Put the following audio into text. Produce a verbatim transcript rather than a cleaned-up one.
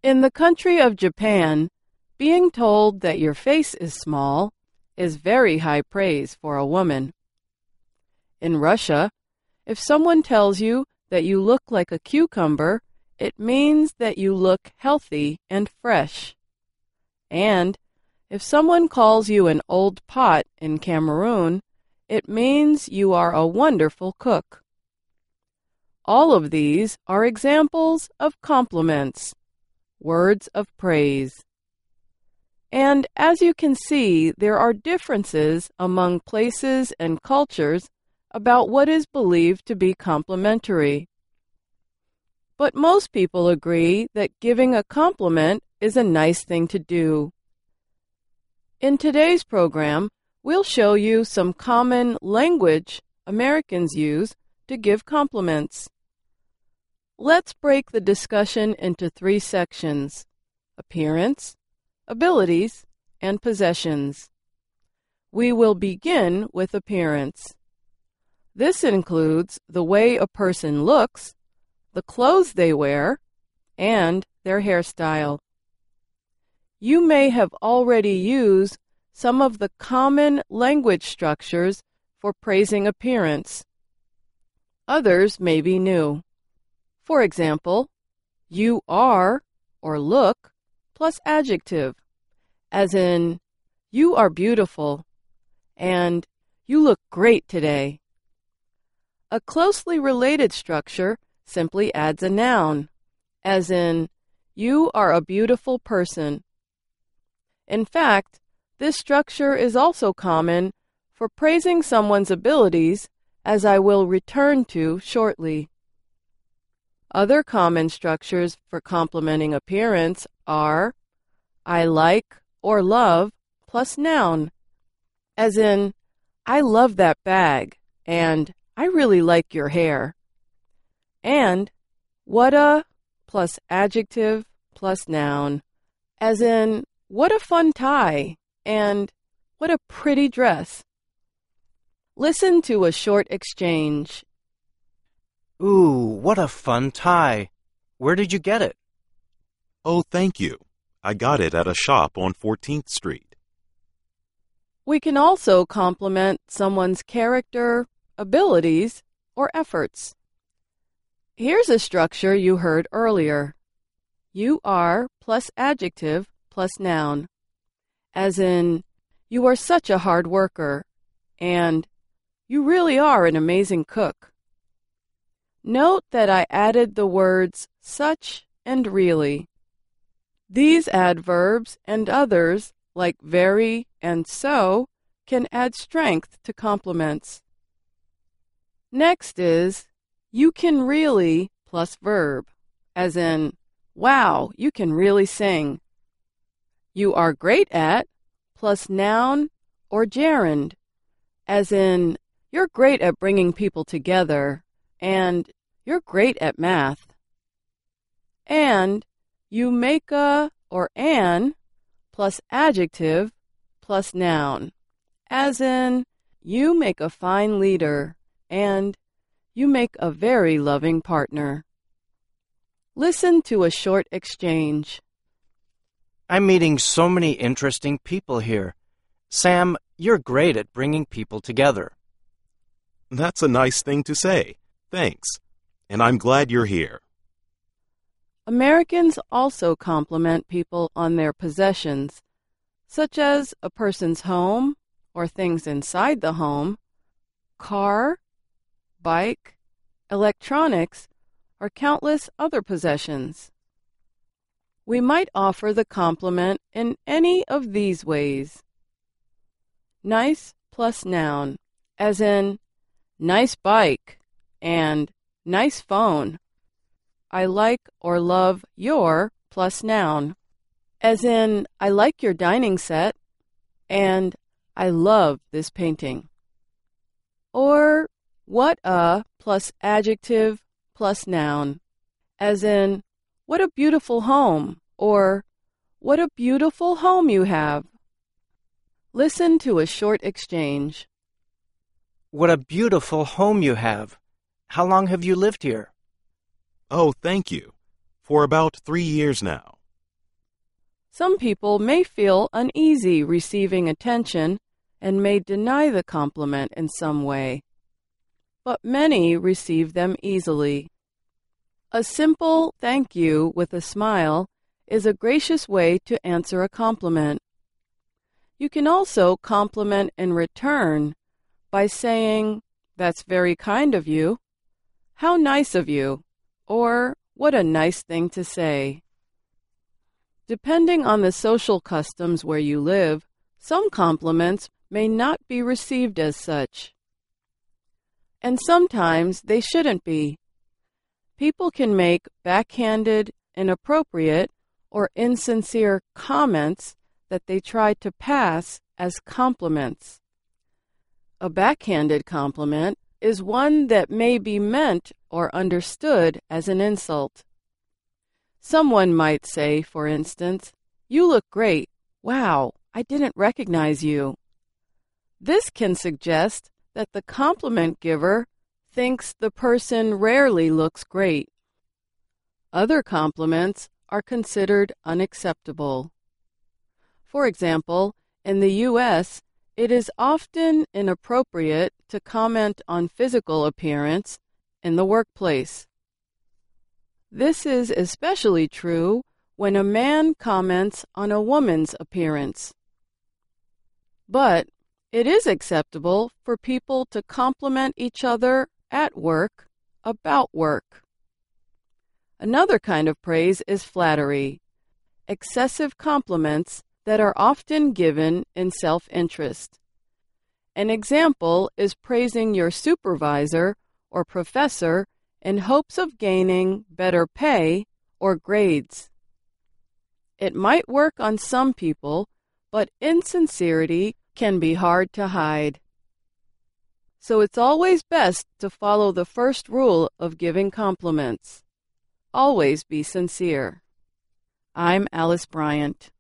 In the country of Japan, being told that your face is small is very high praise for a woman. In Russia, if someone tells you that you look like a cucumber, it means that you look healthy and fresh. And if someone calls you an old pot in Cameroon, it means you are a wonderful cook. All of these are examples of compliments, words of praise. And as you can see, there are differences among places and cultures about what is believed to be complimentary. But most people agree that giving a compliment is a nice thing to do. In today's program, we'll show you some common language Americans use to give compliments. Let's break the discussion into three sections: appearance, abilities, and possessions. We will begin with appearance. This includes the way a person looks, the clothes they wear, and their hairstyle. You may have already used some of the common language structures for praising appearance. Others may be new. For example, you are or look plus adjective, as in, you are beautiful, and you look great today. A closely related structure simply adds a noun, as in, you are a beautiful person. In fact, this structure is also common for praising someone's abilities, as I will return to shortly. Other common structures for complimenting appearance are I like or love plus noun, as in, I love that bag, and I really like your hair. And what a plus adjective plus noun, as in, what a fun tie, and what a pretty dress. Listen to a short exchange. Ooh, what a fun tie. Where did you get it? Oh, thank you. I got it at a shop on fourteenth Street. We can also compliment someone's character, abilities, or efforts. Here's a structure you heard earlier. You are plus adjective plus noun, as in, you are such a hard worker, and you really are an amazing cook. Note that I added the words such and really. These adverbs and others, like very and so, can add strength to compliments. Next is you can really plus verb, as in, wow, you can really sing. You are great at plus noun or gerund, as in, you're great at bringing people together, and you're great at math. And you make a or an plus adjective plus noun, as in, you make a fine leader, and you make a very loving partner. Listen to a short exchange. I'm meeting so many interesting people here. Sam, you're great at bringing people together. That's a nice thing to say. Thanks. And I'm glad you're here. Americans also compliment people on their possessions, such as a person's home or things inside the home, car, bike, electronics, or countless other possessions. We might offer the compliment in any of these ways. Nice plus noun, as in, nice bike and nice phone. I like or love your plus noun, as in, I like your dining set and I love this painting. Or what a plus adjective plus noun, as in, what a beautiful home, or what a beautiful home you have. Listen to a short exchange. What a beautiful home you have. How long have you lived here? Oh, thank you. For about three years now. Some people may feel uneasy receiving attention and may deny the compliment in some way, but many receive them easily. A simple thank you with a smile is a gracious way to answer a compliment. You can also compliment in return by saying, "That's very kind of you," "How nice of you," or "What a nice thing to say." Depending on the social customs where you live, some compliments may not be received as such. And sometimes they shouldn't be. People can make backhanded, inappropriate, or insincere comments that they try to pass as compliments. A backhanded compliment is one that may be meant or understood as an insult. Someone might say, for instance, "You look great. Wow, I didn't recognize you." This can suggest that the compliment giver thinks the person rarely looks great. Other compliments are considered unacceptable. For example, in the U S, it is often inappropriate to comment on physical appearance in the workplace. This is especially true when a man comments on a woman's appearance. But it is acceptable for people to compliment each other at work about work. Another kind of praise is flattery, excessive compliments that are often given in self-interest. An example is praising your supervisor or professor in hopes of gaining better pay or grades. It might work on some people, but insincerity can be hard to hide. So it's always best to follow the first rule of giving compliments. Always be sincere. I'm Alice Bryant.